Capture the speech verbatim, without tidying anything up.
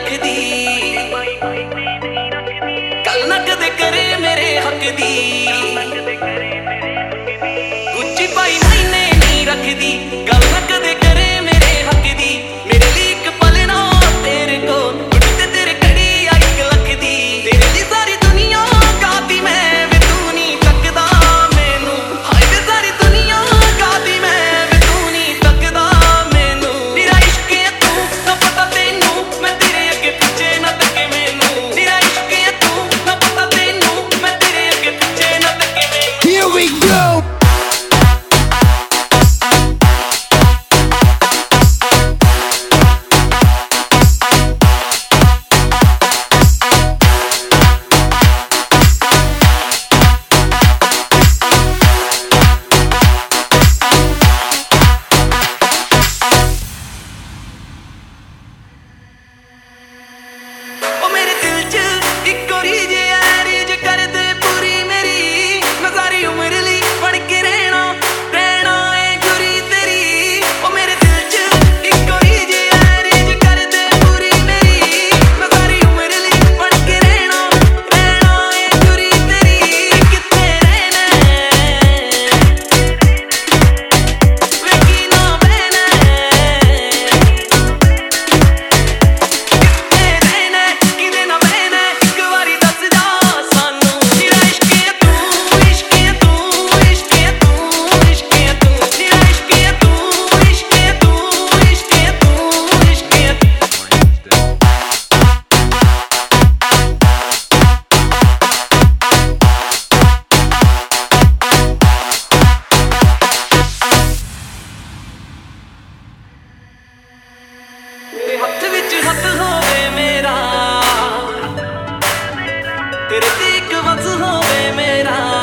रखदी गल ना कदे करे मेरे हक दी गुच्ची पाई मायने नहीं रखदी गल ना कदे करे मेरे हक दी मेरे लिए एक पल ना तेरे को उड़ते तेरे कड़ी आई एक लख दी तेरे लिए सारी दुनिया गाती मैं वे तू नहीं तकदा मैनू हाय वे सारी दुनिया गाती मैं वे तू नहीं तकदा मैनू तेरा इश्क है तू ना पता तेनू मैं तेरे अगे पीछे ना तके मैनू तेरा इश्क है तू ना पता तेनू मैं तेरे अगे पीछे ना तके मैनू Here we go. हथ विच हथ होवे मेरा तेरे ते इक वस होवे मेरा